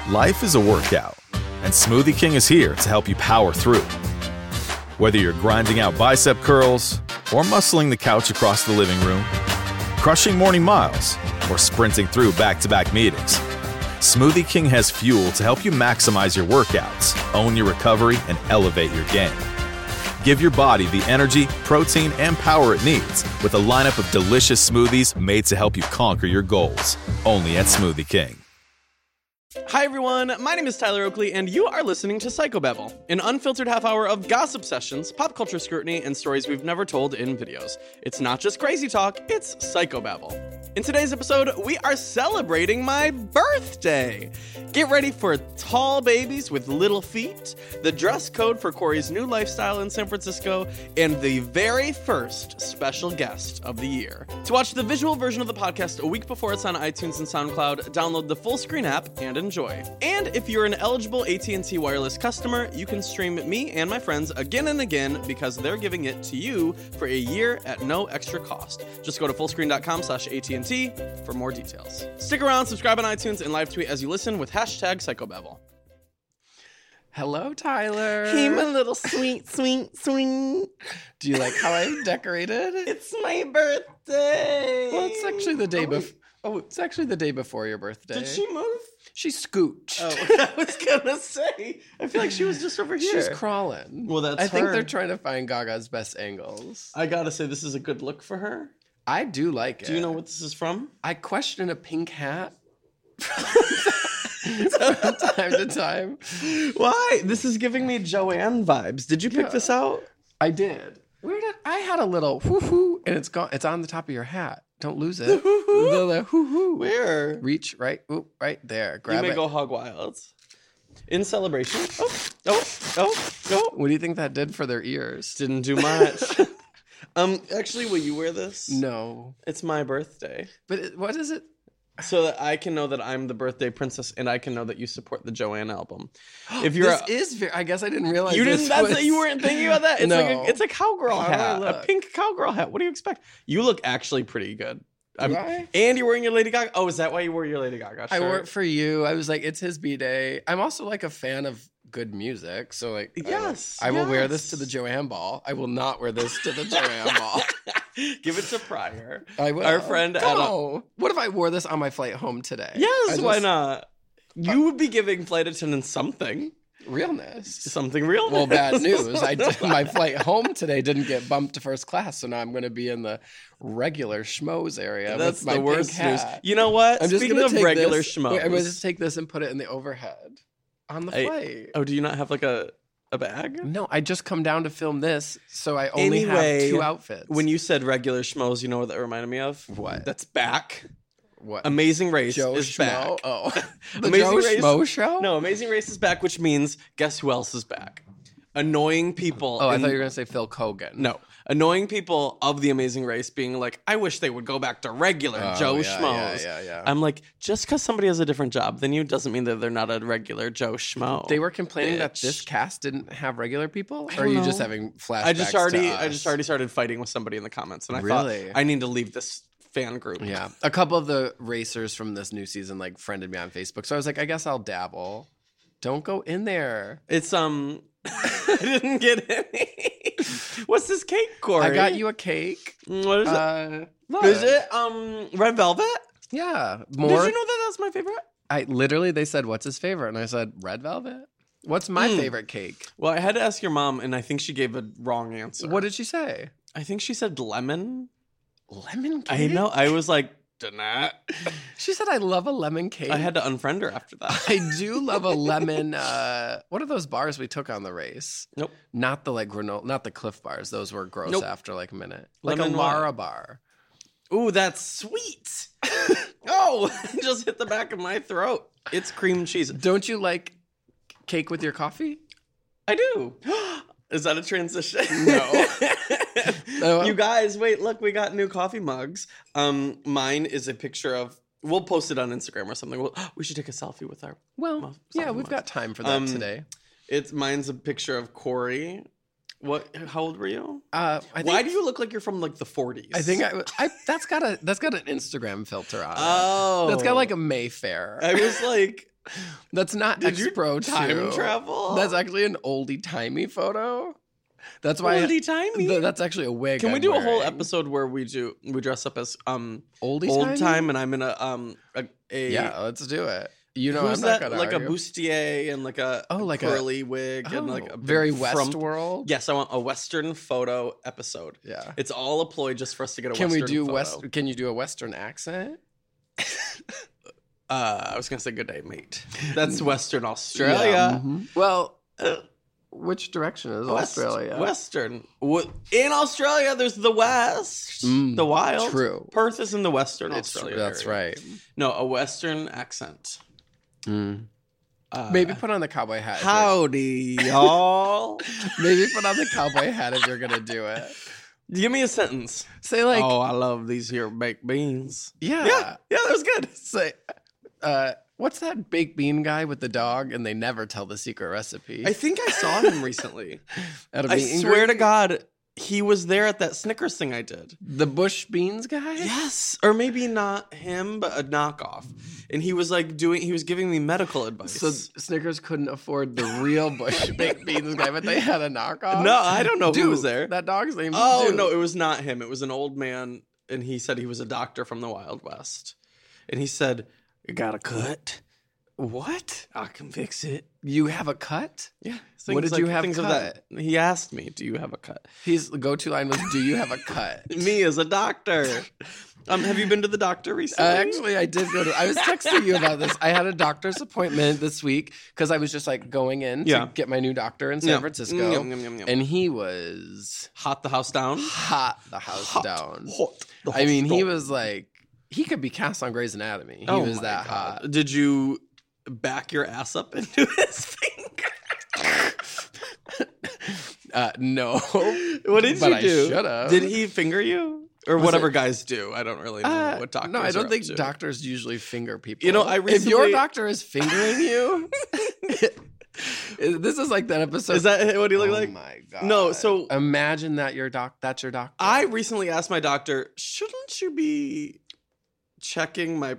Life is a workout, and Smoothie King is here to help you power through. Whether you're grinding out bicep curls or muscling the couch across the living room, crushing morning miles, or sprinting through back-to-back meetings, Smoothie King has fuel to help you maximize your workouts, own your recovery, and elevate your game. Give your body the energy, protein, and power it needs with a lineup of delicious smoothies made to help you conquer your goals. Only at Smoothie King. Hi everyone, my name is Tyler Oakley, and you are listening to Psychobabble, an unfiltered half hour of gossip sessions, pop culture scrutiny, and stories we've never told in videos. It's not just crazy talk, it's Psychobabble. In today's episode, we are celebrating my birthday. Get ready for tall babies with little feet, the dress code for Corey's new lifestyle in San Francisco, and the very first special guest of the year. To watch the visual version of the podcast a week before it's on iTunes and SoundCloud, download the full screen app and enjoy. And if you're an eligible AT&T wireless customer, you can stream me and my friends again and again because they're giving it to you for a year at no extra cost. Just go to fullscreen.com/AT&T for more details. Stick around, subscribe on iTunes, and live tweet as you listen with hashtag Psychobabble. Hello, Tyler. Hey, my little sweet. Do you like how I've decorated? It's my birthday. Well, it's actually the day before. Oh, it's actually the day before your birthday. Did she move? She scooched. Oh, I was gonna say. I feel like she was just over here. She's crawling. Well, that's I think her. they're trying to find Gaga's best angles. I gotta say, this is a good look for her. I do like it. Do you know what this is from? I question a pink hat from time to time. Why? This is giving me Joanne vibes. Did you pick this out? I did. I had a little hoo-hoo, and it's gone. It's on the top of your hat. Don't lose it. The hoo-hoo. Where? Reach right there. Grab You may it. go hog wild. In celebration. Oh. What do you think that did for their ears? Didn't do much. Actually, will you wear this? No. It's my birthday. But what is it? So that I can know that I'm the birthday princess, and I can know that you support the Joanne album. If you're, I guess I didn't realize you didn't. You weren't thinking about that. It's No. it's a cowgirl How do I hat, a look? pink cowgirl hat. What do you expect? You look actually pretty good. Do I? And you're wearing your Lady Gaga. Oh, is that why you wore your Lady Gaga shirt? I wore it for you. I was like, it's his B-day. I'm also like a fan of good music, so like, Yes, I will wear yes. this to the Joanne Ball. I will not wear this to the Joanne Ball. Give it to Pryor. I will. Our friend Adam. No. What if I wore this on my flight home today? Yes, why not? You would be giving flight attendants something. Realness. Something real. Well, bad news. My flight home today didn't get bumped to first class, so now I'm going to be in the regular schmoes area. That's with my the worst pink news. hat. You know what? I'm just Speaking gonna of take regular this, schmoes. I'm going to just take this and put it in the overhead on the flight. Oh, do you not have like a bag? No, I just come down to film this, so I only Anyway, have two outfits. When you said regular schmoes, you know what that reminded me of? What? That's back. What? Amazing Race Joe is Schmo? back. Oh. The Amazing Joe Race- Schmo show? No, Amazing Race is back, which means guess who else is back? Annoying people. Oh, I in- thought you were going to say Phil Kogan. No. Annoying people of the Amazing Race being like, I wish they would go back to regular Joe Schmoes. Yeah. I'm like, just because somebody has a different job than you doesn't mean that they're not a regular Joe Schmo. They were complaining that Bitch. this cast didn't have regular people? Or are don't you know. just having flashbacks I just to already us? started fighting with somebody in the comments, and I Really? thought I need to leave this fan group. Yeah. A couple of the racers from this new season like friended me on Facebook. So I was like, I guess I'll dabble. Don't go in there. It's I didn't get any. What's this cake, Corey? I got you a cake. What is it? Look. Is it red velvet? Yeah. Did More. you know that that's my favorite? They said, what's his favorite? And I said, red velvet. What's my favorite cake? Well, I had to ask your mom, and I think she gave a wrong answer. What did she say? I think she said lemon. Lemon I cake? know. I was like, nah. She said, I love a lemon cake. I had to unfriend her after that. I do love a lemon. What are those bars we took on the race? Nope. Not the like granola, not the Cliff bars. Those were gross Nope. after like a minute. Like Lemon a what? Lara bar. Ooh, that's sweet. Oh, it just hit the back of my throat. It's cream cheese. Don't you like cake with your coffee? I do. Is that a transition? No. Oh. You guys, wait, look, we got new coffee mugs. Mine is a picture of, we'll post it on Instagram or something. We should take a selfie with our, Well, yeah, selfie we've mugs. got time for that Um, today. Mine's a picture of Corey. How old were you? I think, Why do you look like you're from like the 40s? I think that's got an Instagram filter on it. Oh. That's got like a Mayfair. I was like, That's not Did you X-Pro time 2. travel? That's actually an oldie-timey photo. That's why Oldie-timey? That's actually a wig. Can we I'm do a whole wearing. episode where we dress up as Oldie old time, and I'm in a Yeah, let's do it. You know, who's I'm not that? gonna Like argue. a bustier and like a curly wig and like a big very frump. Westworld. Yes, I want a Western photo episode. Yeah. It's all a ploy just for us to get a Can Western we do photo. Can you do a Western accent? I was gonna say good day, mate. That's Western Australia. Yeah, mhm. Well, which direction is Australia? Western. In Australia, there's the West, the wild. True. Perth is in the Western Australia. That's area. right. No, a Western accent. Maybe put on the cowboy hat. Howdy, y'all. Maybe put on the cowboy hat if you're gonna do it. Give me a sentence. Say like, oh, I love these here baked beans. yeah, Yeah, that was good. Say, what's that baked bean guy with the dog? And they never tell the secret recipe. I think I saw him recently. At a I meet and swear to greet? God, he was there at that Snickers thing I did. The bush beans guy. Yes, or maybe not him, but a knockoff. And he was like he was giving me medical advice. So Snickers couldn't afford the real bush baked beans guy, but they had a knockoff. No, I don't know Duke, who was there. That dog's name. Oh, is Duke. no, it was not him. It was an old man, and he said he was a doctor from the Wild West. And he said, "You got a cut? What? I can fix it." You have a cut? Yeah. What did you have things of cut? that. He asked me, "Do you have a cut?" His go-to line was, "Do you have a cut?" Me as a doctor. Have you been to the doctor recently? Actually, I did go to. I was texting you about this. I had a doctor's appointment this week because I was just like going in Yeah. to get my new doctor in San Yeah. Francisco, Yum, yum, yum, yum. and he was Hot the house down. hot the house down. Hot the I mean, house he down. was like he could be cast on Grey's Anatomy. He Oh was my that God. hot. Did you back your ass up into his finger? No. What did But you I do? should've. Did he finger you? Or Was whatever it- guys do. I don't really know what doctors No, I are don't up think to. doctors usually finger people. You know, I if your recently- doctor is fingering you, this is like that episode. Is that what he looked Oh like? my god! No, so- imagine that that's your doctor. I recently asked my doctor, shouldn't you be checking my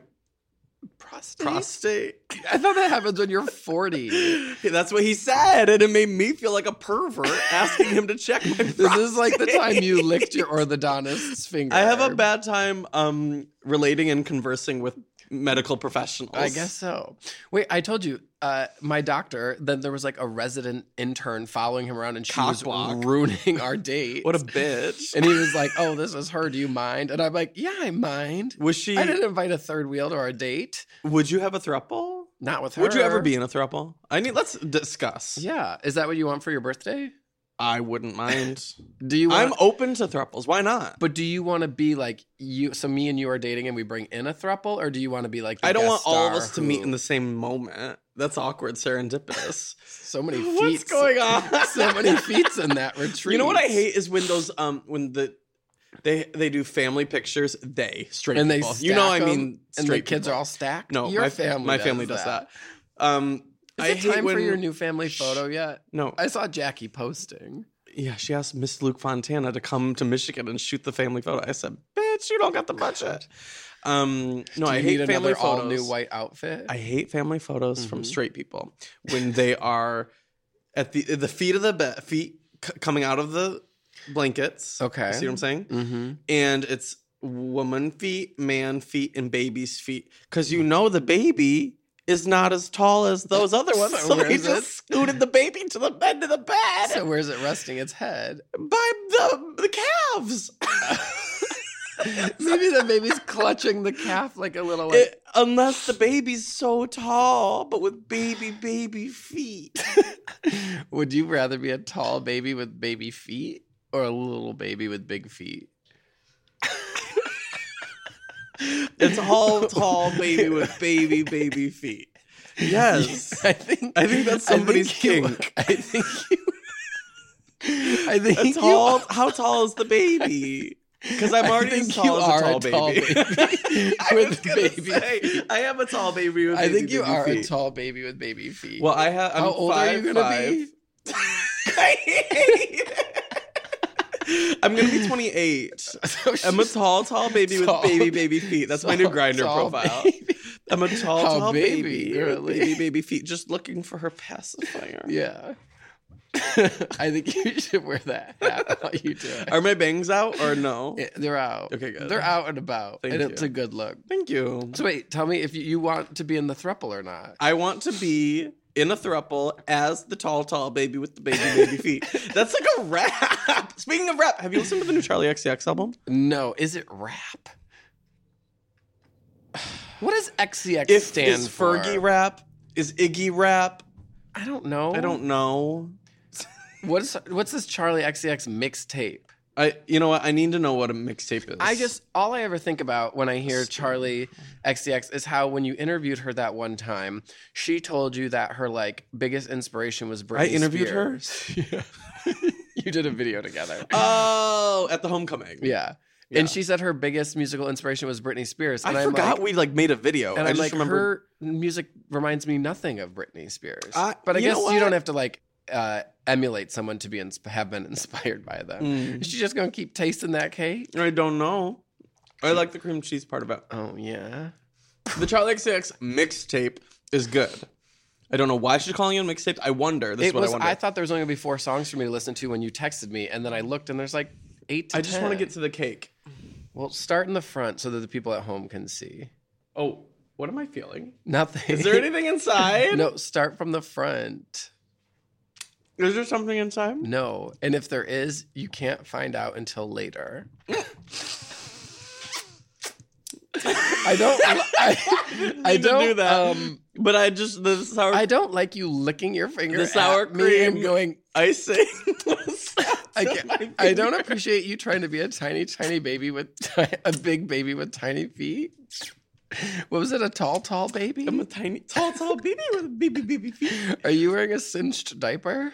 prostate? I thought that happens when you're 40. That's what he said, and it made me feel like a pervert asking him to check my prostate. This is like the time you licked your orthodontist's finger. I have a bad time relating and conversing with medical professionals. I guess so. Wait, I told you, my doctor, then there was like a resident intern following him around and she was Cockblock. ruining our date. What a bitch. And he was like, "Oh, this is her. Do you mind?" And I'm like, "Yeah, I mind." Was she? I didn't invite a third wheel to our date. Would you have a throuple? Not with her. Would you ever be in a throuple? Let's discuss. Yeah. Is that what you want for your birthday? I wouldn't mind. Do you want I'm open to thruples. Why not? But do you want to be like you? So me and you are dating, and we bring in a throuple, or do you want to be like? The I don't want guest all of star us to meet in the same moment. That's awkward, serendipitous. So many feet. What's going on? So many feats in that retreat. You know what I hate is when those they do family pictures. Straight And they people. stack You know, I them, mean, and straight the kids people. are all stacked. No, your my family does that. Is I it hate time when for your new family photo yet? No, I saw Jackie posting. yeah, she asked Miss Luke Fontana to come to Michigan and shoot the family photo. I said, "Bitch, you don't got the budget." No, Do I you hate need family another all photos. new white outfit. I hate family photos from Mhm. straight people when they are at the feet of the bed, coming out of the blankets. Okay. You see what I'm saying? Mm-hmm. And it's woman feet, man feet, and baby's feet. Because you know the baby is not as tall as those other ones. So So where he is just it? scooted the baby to the end of the bed So where's it resting its head? by the calves. Maybe the baby's clutching the calf like a little. Like, Unless the baby's so tall, but with baby feet. would you rather be a tall baby with baby feet or a little baby with big feet? It's all tall baby with baby feet. Yes. I think that's somebody's kink. I think you. I think A you tall, are- how tall is the baby? Because I'm I already think as you tall as are a tall baby. I was with gonna baby say, feet. I am a tall baby with I baby, think you baby are feet. a tall baby with baby feet. Well, I'm How old are you gonna 5'5". be? I hate it. I'm gonna be 28. So I'm a tall baby with Tall- baby feet. That's my new Grinder tall profile. baby. I'm a tall How baby girly. with baby feet, just looking for her pacifier. Yeah. I think you should wear that hat while you do it. Are my bangs out or no? They're out. Okay, good. They're out and about. Thank and you. it's a good look. Thank you. So wait, tell me if you want to be in the throuple or not. I want to be in a throuple as the tall baby with the baby feet. That's like a rap. Speaking of rap, have you listened to the new Charlie XCX album? No, is it rap? What does XCX If stand is for? Fergie rap? Is Iggy rap? I don't know. I don't know. What's this Charlie XCX mixtape? You know what? I need to know what a mixtape is. All I ever think about when I hear Charlie XCX is how when you interviewed her that one time, she told you that her like biggest inspiration was Britney I interviewed Spears. Yeah. You did a video together. Oh, at the homecoming. Yeah. Yeah. And she said her biggest musical inspiration was Britney Spears. And I I'm forgot like, we like made a video. and I I'm just like, remember. her music reminds me nothing of Britney Spears. But I you know guess you what? don't have to like emulate someone to be have been inspired by them. Is she just gonna keep tasting that cake? I don't know. I like the cream cheese part of it. Oh yeah. The Charlie XCX mixtape is good. I don't know why she's calling it a mixtape. I wonder. This is what I wonder. I thought there was only gonna be 4 songs for me to listen to when you texted me, and then I looked and there's like 8 to 10. I just want to get to the cake. Well, start in the front so that the people at home can see. Oh, what am I feeling? Nothing. Is there anything inside? No, start from the front. Is there something inside? No, and if there is, you can't find out until later. I don't. I need to don't do that. But I just the sour. I don't like you licking your finger The sour at me and cream going. icing. I don't appreciate you trying to be a tiny baby with a big baby with tiny feet. What was it? A tall baby? I'm a tiny, tall baby with baby feet. Are you wearing a cinched diaper?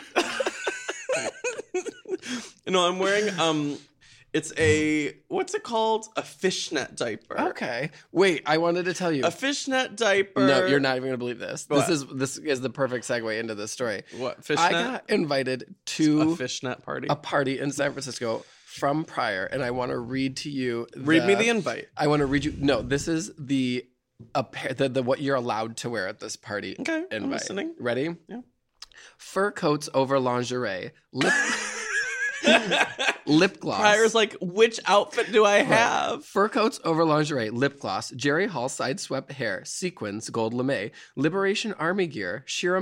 No, I'm wearing it's a what's it called? A fishnet diaper. Okay. Wait, I wanted to tell you. A fishnet diaper. No, you're not even gonna believe this. What? This is the perfect segue into this story. What fishnet? I got invited to a fishnet party. a party in San Francisco from Prior, and I want to read to you. Read me the invite. I want to read you. No, this is the what you're allowed to wear at this party. Okay, invite. I'm listening. Ready? Yeah. Fur coats over lingerie. Lip gloss. Pryor's like, which outfit do I have? Fur coats over lingerie, lip gloss, Jerry Hall side swept hair, sequins, gold lame, Liberation Army gear, sheer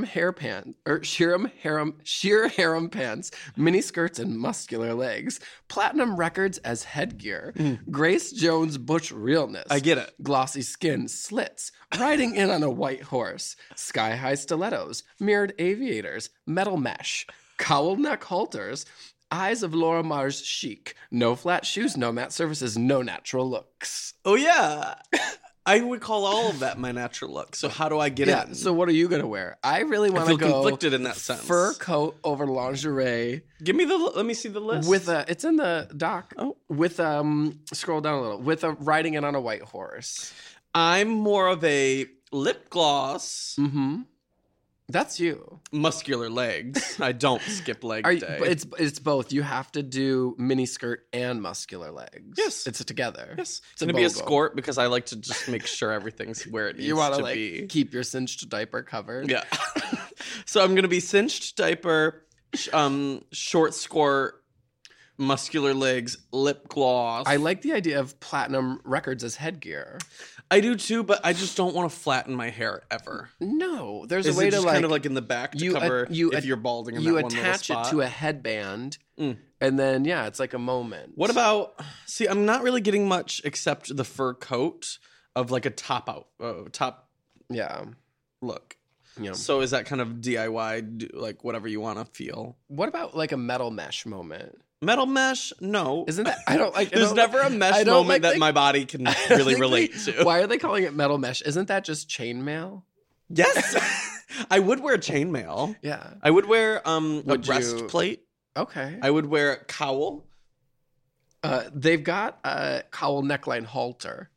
harem pants, mini skirts and muscular legs, platinum records as headgear, Grace Jones butch realness. I get it. Glossy skin, slits, riding in on a white horse, sky high stilettos, mirrored aviators, metal mesh, cowl neck halters. Eyes of Laura Mars chic. No flat shoes, no matte surfaces, no natural looks. Oh yeah. I would call all of that my natural look. So how do I get in? So what are you gonna wear? I really want to feel go conflicted in that sense. Fur coat over lingerie Give me let me see the list. with a. It's in the doc. Oh. With scroll down a little. With a riding in on a white horse. I'm more of a lip gloss, Mm-hmm. That's you. muscular legs. I don't skip leg day. But it's both. You have to do mini skirt and muscular legs. Yes. It's together. Yes, It's it's gonna be a BOGO. skort because I like to just make sure everything's where it needs You want to to like be. keep your cinched diaper covered. Yeah. So I'm gonna be cinched diaper, short skort, muscular legs, lip gloss. I like the idea of platinum records as headgear. I do too, but I just don't want to flatten my hair ever. No, there's Is a way it to just like kind of like in the back to cover if you're balding in you that one little attach spot? it to a headband, Mm. and then yeah, it's like a moment. What about? See, I'm not really getting much except the fur coat of like a top Yeah, look. yeah. So is that kind of DIY, like whatever you want to feel? What about like a metal mesh moment? Metal mesh? No. Isn't that I don't like? There's never a mesh I don't moment like that the- my body can I don't really think relate to. Why are they calling it metal mesh? Isn't that just chainmail? Yes, I would wear chainmail. Yeah. I would wear a Would you- breastplate. Okay. I would wear a cowl. They've got a cowl neckline halter.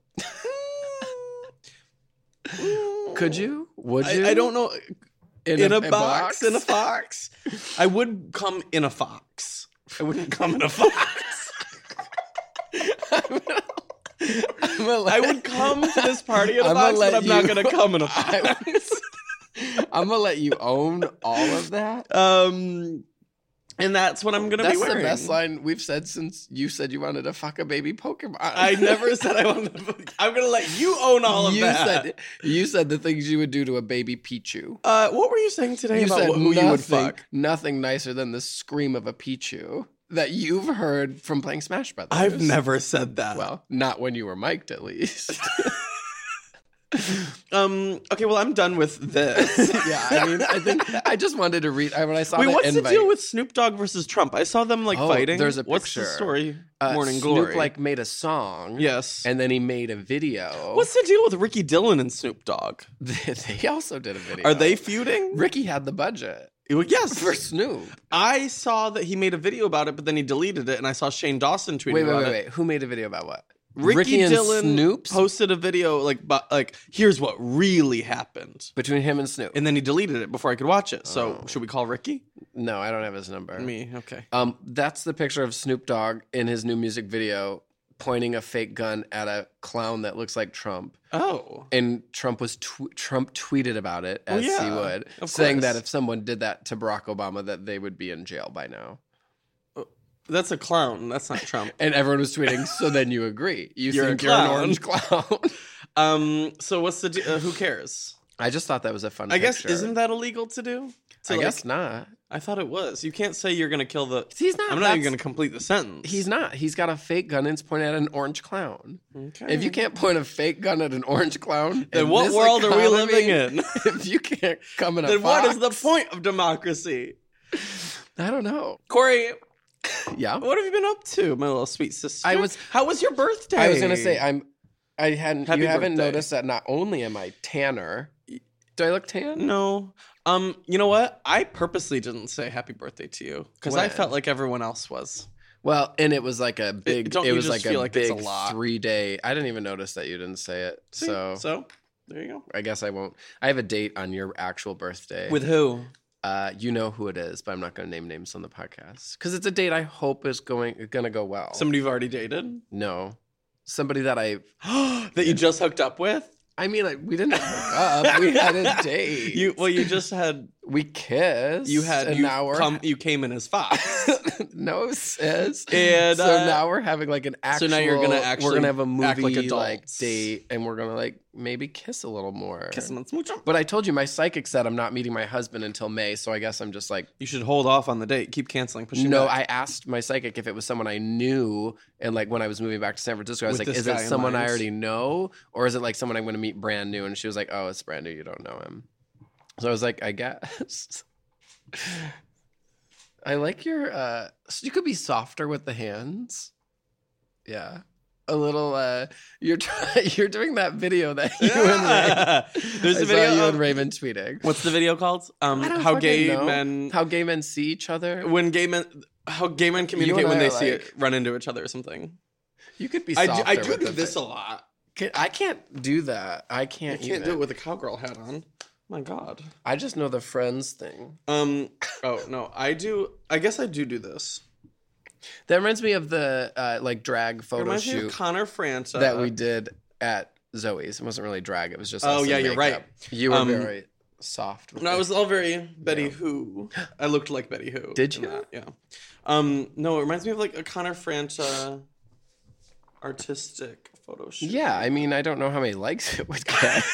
Could you? Would you? I don't know. In a box. box? In a fox. I would come in a fox I wouldn't come in a fox. I would come to this party in a fox, but I'm not going to come in a fox. I'm going to let you own all of that. And that's what I'm going to be wearing. That's the best line we've said since you said you wanted to fuck a baby Pokemon. I never said I wanted to. I'm going to let you own all of that. You said the things you would do to a baby Pichu. What were you saying today you about said who you would fuck? Nothing nicer than the scream of a Pichu that you've heard from playing Smash Brothers. I've never said that. Well, not when you were mic'd, at least. Okay, well, I'm done with this. Yeah, I mean, I think I just wanted to read when I saw the what's invite. the deal with Snoop Dogg versus Trump? I saw them fighting. There's a picture. What's the story? Morning Glory. Snoop made a song. Yes. And then he made a video. What's the deal with Ricky Dillon and Snoop Dogg? They also did a video. Are they feuding? Ricky had the budget. Yes. For Snoop. I saw that he made a video about it, but then he deleted it, and I saw Shane Dawson tweeting about it. Wait. Who made a video about what? Ricky and Dillon Snoop posted a video here's what really happened between him and Snoop, and then he deleted it before I could watch it. So should we call Ricky? No, I don't have his number. Me, okay. That's the picture of Snoop Dogg in his new music video pointing a fake gun at a clown that looks like Trump. Oh, and Trump tweeted about it as he would, saying that if someone did that to Barack Obama, that they would be in jail by now. That's a clown. That's not Trump. And everyone was tweeting, so then you agree. You're an orange clown. So what's the who cares? I just thought that was a fun I picture. guess, isn't that illegal to do? I guess not. I thought it was. You can't say you're going to kill the... He's not. I'm not even going to complete the sentence. He's not. He's got a fake gun and it's pointing at an orange clown. Okay. If you can't point a fake gun at an orange clown... Then what world are we living in? If you can't come in a Then fox, what is the point of democracy? I don't know. Corey... Yeah? What have you been up to, my little sweet sister? How was your birthday? I was going to say, you haven't birthday. noticed that not only am I tanner... Do I look tan? No. You know what? I purposely didn't say happy birthday to you because I felt like everyone else was. Well, and it was like a big. It was like a big 3-day. I didn't even notice that you didn't say it. See? So there you go. I guess I won't. I have a date on your actual birthday. With who? You know who it is, but I'm not going to name names on the podcast because it's a date I hope is going to go well. Somebody you've already dated? No, somebody that I that you just hooked up with. I mean, we didn't hook up. We had a date. You just had. We kissed. You came in as Fox. No, sis. And so now we're having like an actual. So now you're gonna have a movie like date, and we're gonna maybe kiss a little more. Kiss and smooch. But I told you my psychic said I'm not meeting my husband until May, so I guess I'm just like. You should hold off on the date. Keep canceling. Pushing No, back. I asked my psychic if it was someone I knew, and when I was moving back to San Francisco, I was like, "Is it someone I already know, or is it like someone I'm going to meet brand new?" And she was like, "Oh, it's brand new. You don't know him." So I was like, "I guess." I like your. You could be softer with the hands. Yeah, a little. You're doing that video that you and Ray. There's a video you and Raven tweeting. What's the video called? How gay men see each other. How gay men communicate when they run into each other or something. You could be. Softer I do with this a lot. I can't do that. I can't do it with a cowgirl hat on. My God. I just know the Friends thing. Oh no, I do. I guess I do this. That reminds me of the drag photo shoot. Me of Connor Franta that we did at Zoe's. It wasn't really drag. It was just. Oh yeah, you're right. You were very soft. No, I was all very Betty Who. I looked like Betty Who. Did you? Yeah. No, it reminds me of a Connor Franta artistic photo shoot. Yeah, I mean, I don't know how many likes it would get.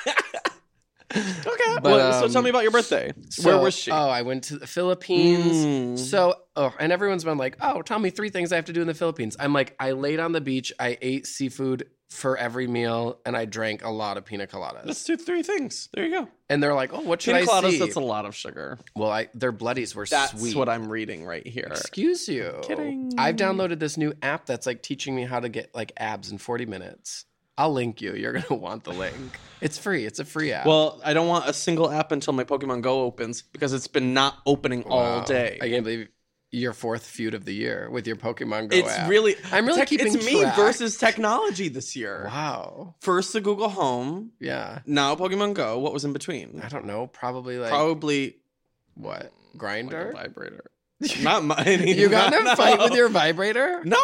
Okay. So tell me about your birthday. Where was she? Oh, I went to the Philippines. And everyone's been like, oh, tell me 3 things I have to do in the Philippines. I'm like, I laid on the beach, I ate seafood for every meal, and I drank a lot of pina coladas. Let's do 3 things. There you go. And they're like, oh, what should I see? Pina coladas, that's a lot of sugar. Well, their bloodies were that's sweet. That's what I'm reading right here. Excuse you. Kidding. I've downloaded this new app that's teaching me how to get abs in 40 minutes. I'll link you. You're going to want the link. It's free. It's a free app. Well, I don't want a single app until my Pokemon Go opens because it's been not opening all day. I can't believe your 4th feud of the year with your Pokemon Go app. I'm really keeping It's me versus technology this year. Wow. First the Google Home. Yeah. Now Pokemon Go. What was in between? I don't know. Probably what? Grindr? Like a vibrator. Not mine. You got in a fight with your vibrator? No.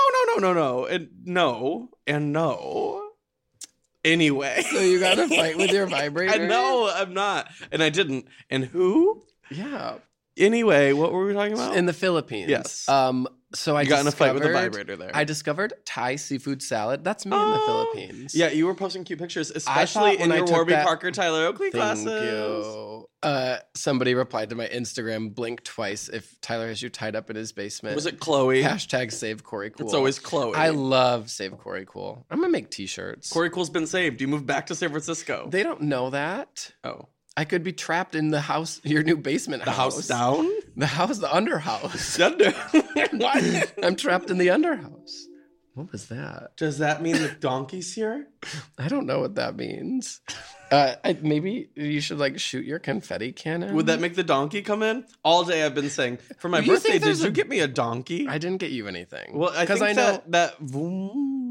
And no. Anyway. So you got in a fight with your vibrator? No, I'm not. And I didn't. And who? Yeah. Anyway, what were we talking about? In the Philippines. Yes. So I got in a fight with a vibrator there. I discovered Thai seafood salad. That's me in the Philippines. Yeah, you were posting cute pictures, especially in your Warby Parker Tyler Oakley classes. Thank you. Somebody replied to my Instagram, blink twice if Tyler has you tied up in his basement. Was it Chloe? Hashtag save Corey Cool. It's always Chloe. I love save Corey Cool. I'm going to make t-shirts. Corey Cool's been saved. You moved back to San Francisco. They don't know that. Oh. I could be trapped in the house, your new basement house. The house down? The house, the underhouse. What? I'm trapped in the underhouse. What was that? Does that mean the donkey's here? I don't know what that means. Maybe you should like shoot your confetti cannon. Would that make the donkey come in? All day I've been saying, for my Do you birthday, think did there's you a- get me a donkey? I didn't get you anything. Well, I think know. that vroom.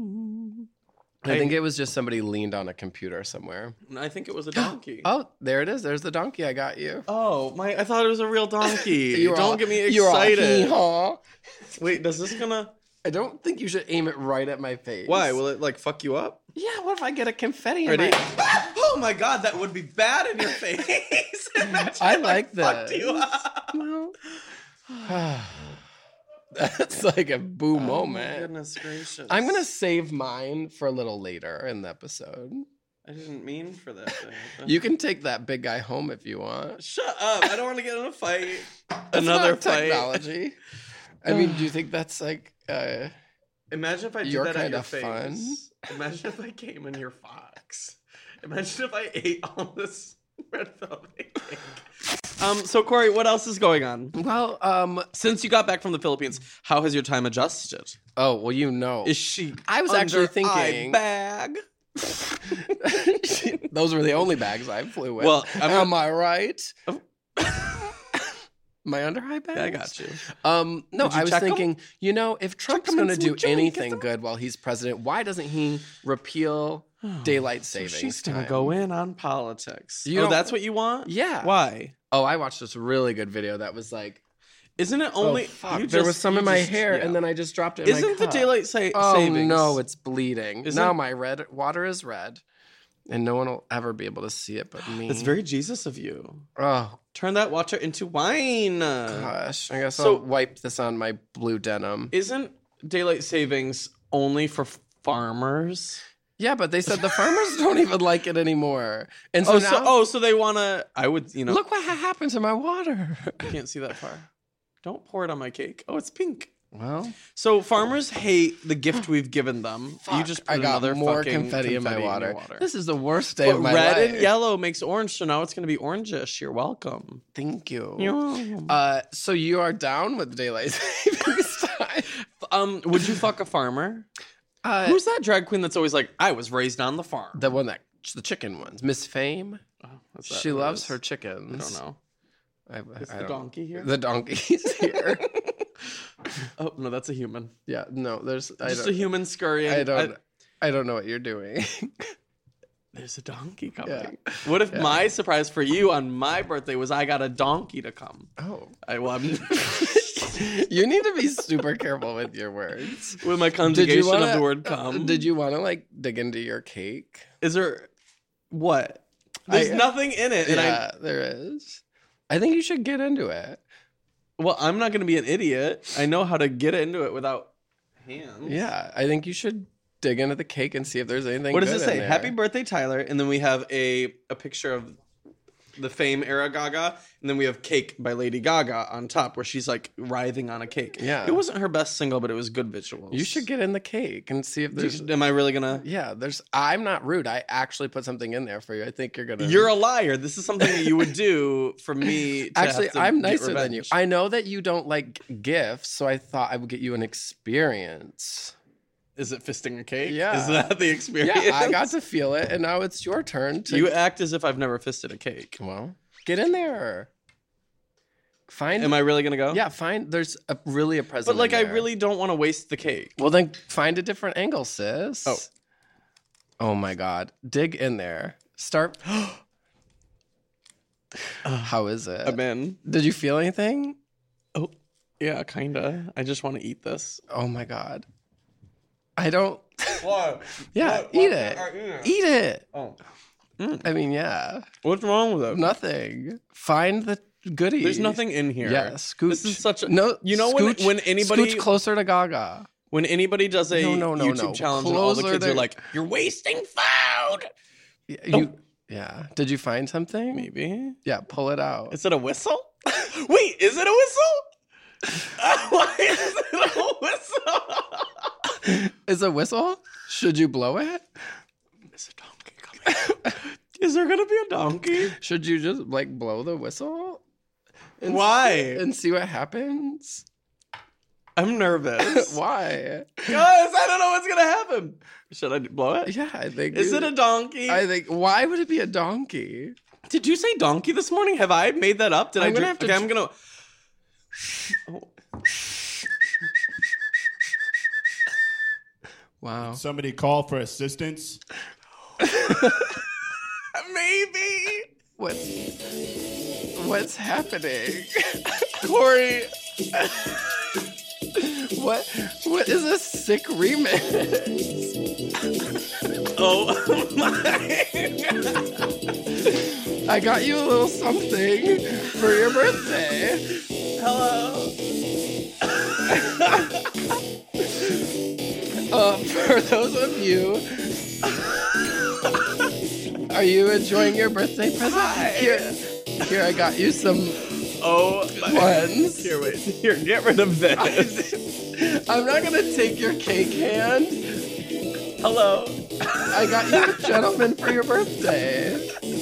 I think it was just somebody leaned on a computer somewhere. I think it was a donkey. Oh, there it is. There's the donkey I got you. Oh, I thought it was a real donkey. You're all- Don't get me you're all excited. hee-haw. Wait, does this gonna... I don't think you should aim it right at my face. Why? Will it, like, fuck you up? Yeah, what if I get a confetti in Ready? my... Oh my god, that would be bad in your face. Imagine I if like fucked that. you up. Well, that's like a boo moment. Goodness gracious. I'm going to save mine for a little later in the episode. I didn't mean for that to happen. You can take that big guy home if you want. Shut up. I don't want to get in a fight. That's Another not fight. technology. I mean, do you think that's like... Imagine if I did You're that at kinda your face. fun. Imagine if I came in your fox. Imagine if I ate all this red velvet cake. So Corey, what else is going on? Well, Since you got back from the Philippines, how has your time adjusted? oh, well, you know. Is she I was under actually thinking- eye bag? Those were the only bags I flew with. Well, am I right? Oh. My under eye bags? Yeah, I got you. No, Did you I was check 'em? thinking, if Trump's 'em going to and do see what you anything get them? good while he's president, why doesn't he repeal daylight savings She's gonna time? go in on politics. You Oh, don't- that's what you want? Yeah. Why? Oh, I watched this really good video that was like, Isn't it only? fuck, you there was just- some you in my just- hair, yeah. and then I just dropped it in my Isn't the cup. daylight Oh, savings? no, it's bleeding. Isn't- Now my red water is red, and no one will ever be able to see it but me. It's very Jesus of you. Oh, Turn that water into wine. gosh. I guess So- I'll wipe this on my blue denim. Isn't daylight savings only for farmers? Yeah, but they said the farmers don't even like it anymore. And so now, So they want to. I would, look what happened to my water. I can't see that far. Don't pour it on my cake. Oh, it's pink. Well, So farmers hate the gift we've given them. You just put I got another more fucking confetti in my your water. This is the worst day But of my red life. and yellow makes orange, so now it's going to be orangish. You're welcome. Thank you. Yeah. So you are down with daylight savings time? Would you fuck a farmer? Who's that drag queen that's always like, I was raised on the farm? The one the chicken ones, Miss Fame. What's that? She What loves is? her chickens. I don't know. Is I the don't- donkey here? The donkey's here. Oh no, that's a human. Yeah, no, there's. Just a human scurrying. I don't know what you're doing. There's a donkey coming. Yeah. What if my surprise for you on my birthday was I got a donkey to come? Oh, I'm you need to be super careful with your words. with my conjugation of the word come. Did you want to like dig into your cake? Is there what? There's nothing in it, and Yeah, there is. I think you should get into it. well, I'm not going to be an idiot. I know how to get into it without hands. Yeah, I think you should dig into the cake and see if there's anything. What does good it say? in there. Happy birthday, Tyler. And then we have a picture of the Fame era Gaga. And then we have Cake by Lady Gaga on top where she's like writhing on a cake. Yeah. It wasn't her best single, but it was good visuals. You should get in the cake and see if there's. Am I really going to? Yeah, there's. I'm not rude. I actually put something in there for you. I think you're gonna. You're a liar. This is something that you would do for me to Actually, have to I'm get nicer than you. revenge. I know that you don't like gifts, so I thought I would get you an experience. Is it fisting a cake? Yeah. Is that the experience? Yeah, I got to feel it, and now it's your turn to. You act as if I've never fisted a cake. Well, get in there. Find. Am I really going to go? Yeah, find. There's really a present. But like, in I there. really don't want to waste the cake. Well, then find a different angle, sis. Oh. Oh my God! Dig in there. Start. How is it? I'm in. Did you feel anything? Oh. Yeah, kinda. I just want to eat this. Oh my God. I don't. What? Yeah, eat it. Eat it. Oh. I mean, yeah. What's wrong with it? Nothing. Find the goodie. There's nothing in here. Yeah, scooch. This is such a no. You know scooch, when anybody scooch closer to Gaga. when anybody does a No. YouTube challenge and all the Closer kids are to- like, "You're wasting food." Yeah. Did you find something? Maybe. Yeah. Pull it out. Is it a whistle? Wait, is it a whistle? Why is it a whistle? Is a whistle? Should you blow it? Is a donkey coming? Is there gonna be a donkey? Should you just like blow the whistle? And Why? And see what happens? I'm nervous. Why? Guys, I don't know what's gonna happen. Should I blow it? Yeah, I think. Is it a donkey? I think. Why would it be a donkey? Did you say donkey this morning? Have I made that up? Did I'm I? gonna have to Okay, I'm gonna. Wow. Somebody call for assistance. Maybe. What's happening? Corey. What is a sick remix? Oh my. I got you a little something for your birthday. Hello. For those of you, are you enjoying your birthday present? Here, I got you some Oh my. ones. Here, wait. Here, get rid of this. I'm not gonna take your cake hand. Hello. I got you a gentleman for your birthday.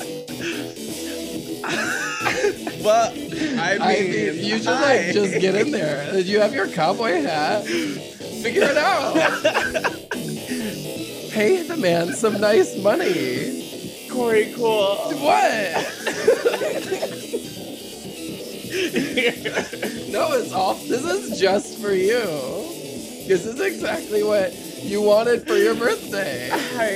What? I mean, you just just get in there. Did you have your cowboy hat? Figure it out. Pay the man some nice money. Corey, cool. What? No, it's off. This is just for you. This is exactly what you wanted for your birthday.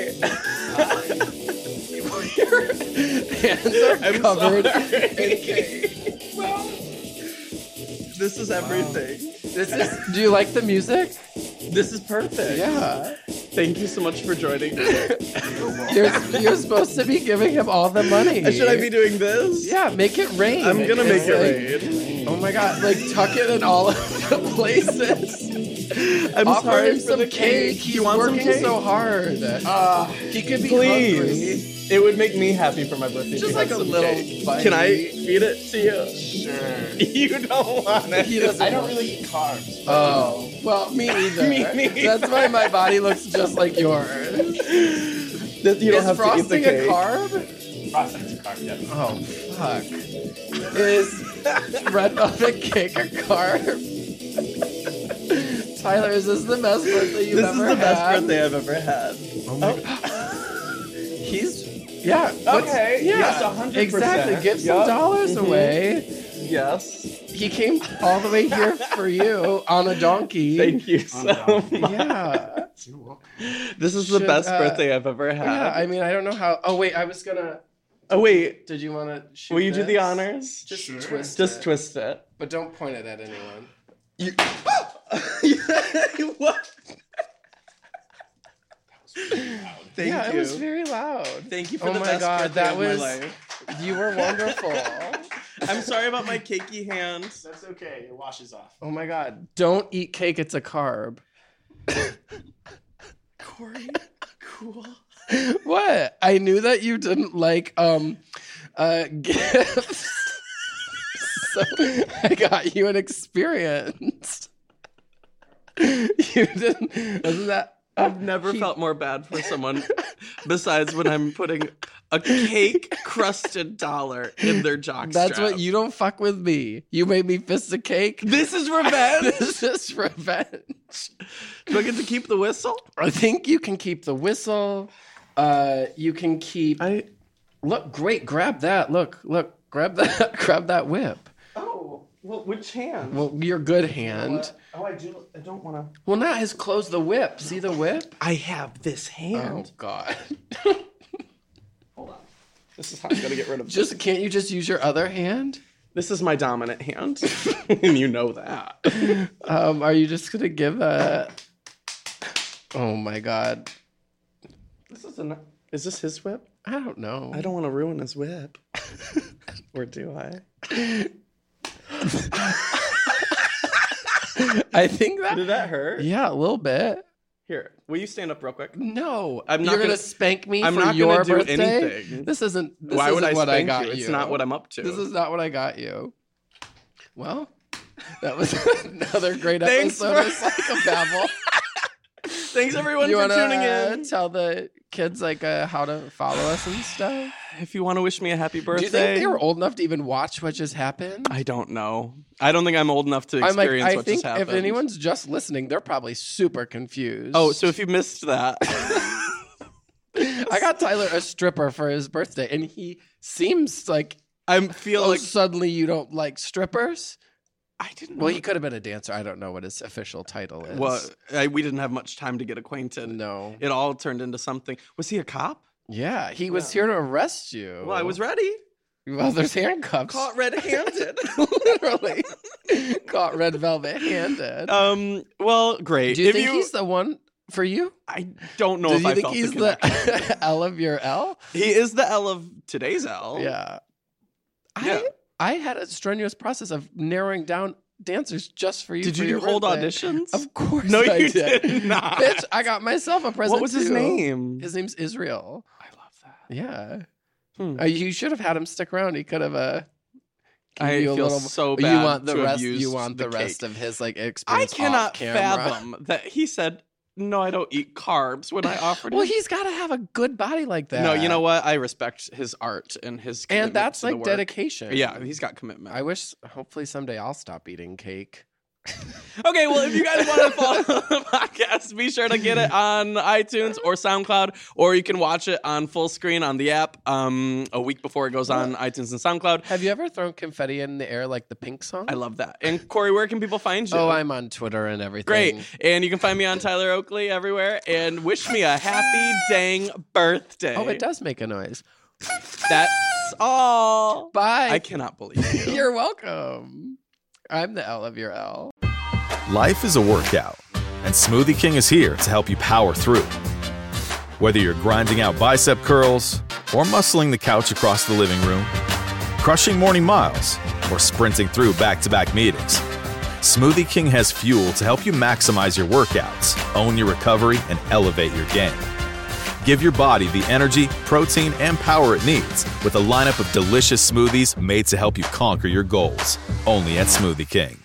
Your hands are covered in cake. Well, this is everything. This is. Do you like the music? This is perfect. Yeah. Thank you so much for joining me. You're supposed to be giving him all the money. Should I be doing this? Yeah, make it rain. I'm gonna make it It's rain. Oh my god, like tuck it in all of the places. I'm Offer sorry him for some the cake. He's You want some working cake? so hard. He could be Please. hungry. It would make me happy for my birthday. Just to like have a some little cake. bite. Can I feed it to you? Sure. You don't want it. He doesn't. I don't really eat carbs. Oh, well, me either. Me neither. That's why my body looks just like yours. That you don't Is have to eat the frosting a cake. carb? Frosting's a carb, yeah. Oh, fuck. Is red velvet cake a carb? Tyler, is this the best birthday you've This ever is the best had? birthday I've ever had. Oh my god. Yeah. Okay, Yeah. yes, 100%. Exactly. Give some Yup. dollars away. Yes. He came all the way here for you on a donkey. Thank you so much. Yeah. This is the Should, best birthday I've ever had. Yeah. I mean, I don't know how. Oh wait, I was gonna. Oh wait, Did you want to? will you do the honors? Just Sure. twist. Just it. twist it. But don't point it at anyone. You. What? Thank yeah, you. it was very loud. Thank you for Oh the my best God, birthday that of was- my life. You were wonderful. I'm sorry about my cakey hands. That's okay. It washes off. Oh my god. Don't eat cake, it's a carb. Corey, cool. What? I knew that you didn't like gifts. So I got you an experience. You didn't wasn't that I've never felt more bad for someone besides when I'm putting a cake crusted dollar in their jockstrap. That's what you don't fuck with me. You made me fist a cake. This is revenge. This is revenge. Do I get to keep the whistle? I think you can keep the whistle. You can keep. Look, great. Grab that. Look. Grab that. Grab that whip. Oh, well, which hand? Well, your good hand. Oh, I don't want to. Well, not his close the whip. See the whip? I have this Oh hand. God. Hold on. This is how I'm gonna get rid of. Just can't you just use your other hand? This is my dominant hand, and you know that. Are you just gonna give a? Oh my God! Is this his whip? I don't know. I don't want to ruin his whip. Or do I? I think that. Did that hurt? Yeah, a little bit. Here, will you stand up real quick? No, I'm not you're gonna gonna- spank me I'm for not your gonna do birthday. anything. This isn't. This Why would isn't I what I spank got you? you? It's not what I'm up to. This is not what I got you. Well, that was another great Thanks episode of for- Psychobabble. Thanks everyone You for wanna tuning in. tell the kids like how to follow us and stuff? If you want to wish me a happy birthday, Do you think they were old enough to even watch what just happened? I don't know. I don't think I'm old enough to I'm like, experience I what think just happened. if anyone's just listening, they're probably super confused. Oh, so if you missed that, I got Tyler a stripper for his birthday, and he seems like I feel like suddenly you don't like strippers. I didn't. Well, he could have been a dancer. I don't know what his official title is. Well, we didn't have much time to get acquainted. No. It all turned into something. Was he a cop? Yeah, he was here to arrest you. Well, I was ready. Well, there's handcuffs. Caught red-handed. Literally. Caught red velvet handed. Well, great. Do you If think he's the one for you? I don't know Do if you I think felt he's the connection. the L of your L? He is the L of today's L. Yeah. Yeah. I had a strenuous process of narrowing down dancers just for you. Did for you your hold birthday. auditions? Of course No, I you did. did not. Bitch, I got myself a present What was his too. name? His name's Israel. I love that. Yeah. Hmm. You should have had him stick around. He could have I you a feel little, so you bad want the to have rest. used You want the rest cake. of his like I experience. cannot off camera. fathom that he said, "No, I don't eat carbs." When I offered Well, him, he's got to have a good body like that. no, you know what? I respect his art and his commitment And that's to the like work. dedication. Yeah, he's got commitment. I wish. Hopefully someday I'll stop eating cake. Okay, well, if you guys want to follow the podcast, be sure to get it on iTunes or SoundCloud, or you can watch it on full screen on the app a week before it goes on iTunes and SoundCloud. Have you ever thrown confetti in the air like the Pink song? I love that. And Corey, where can people find you? Oh, I'm on Twitter and everything. Great. And you can find me on Tyler Oakley everywhere. And wish me a happy dang birthday. Oh, it does make a noise. That's all. Bye. I cannot believe you. You're welcome. I'm the L of your L. Life is a workout, and Smoothie King is here to help you power through. Whether you're grinding out bicep curls or muscling the couch across the living room, crushing morning miles, or sprinting through back-to-back meetings, Smoothie King has fuel to help you maximize your workouts, own your recovery, and elevate your game. Give your body the energy, protein, and power it needs with a lineup of delicious smoothies made to help you conquer your goals. Only at Smoothie King.